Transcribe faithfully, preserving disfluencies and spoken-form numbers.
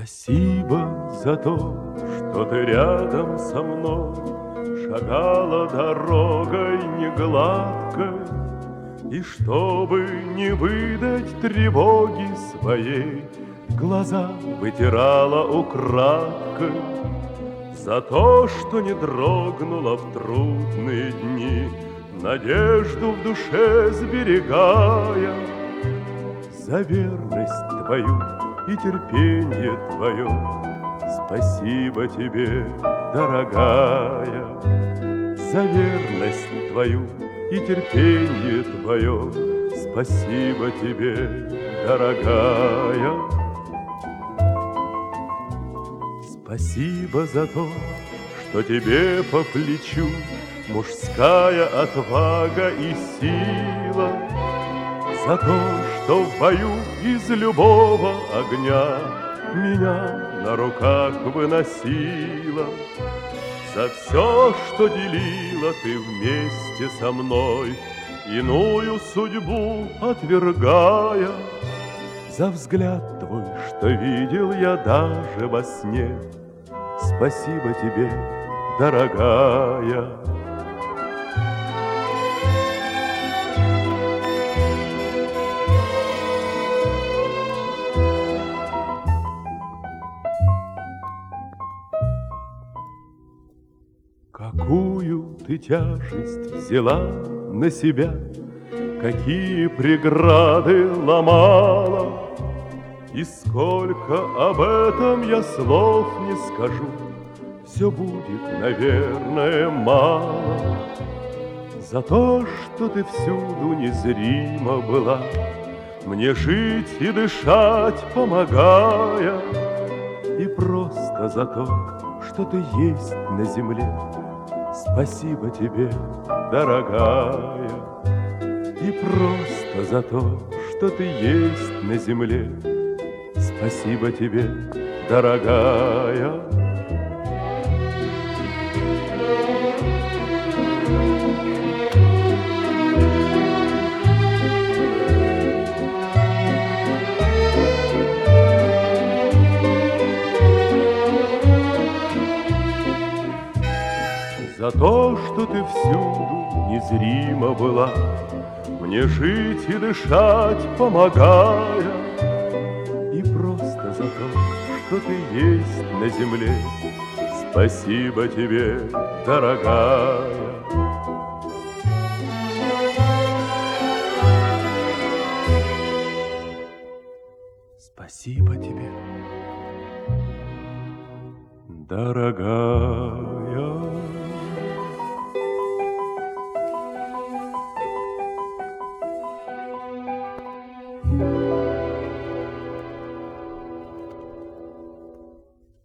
Спасибо за то, что ты рядом со мной, шагала дорогой негладкой, и чтобы не выдать тревоги своей, глаза вытирала украдкой. За то, что не дрогнула в трудные дни, надежду в душе сберегая, за верность твою и терпение твое спасибо тебе, дорогая. За верность твою и терпение твое спасибо тебе, дорогая. Спасибо за то, что тебе по плечу мужская отвага и сила, за то, что в бою из любого огня меня на руках выносила, за все, что делила ты вместе со мной, иную судьбу отвергая, за взгляд твой, что видел я даже во сне. Спасибо тебе, дорогая. Какую ты тяжесть взяла на себя, какие преграды ломала, и сколько об этом я слов не скажу, все будет, наверное, мало. За то, что ты всюду незримо была, мне жить и дышать помогая, и просто за то, что ты есть на земле. Спасибо тебе, дорогая, и просто за то, что ты есть на земле. Спасибо тебе, дорогая. За то, что ты всюду незримо была, мне жить и дышать помогая, и просто за то, что ты есть на земле. Спасибо тебе, дорогая. Спасибо тебе, дорогая.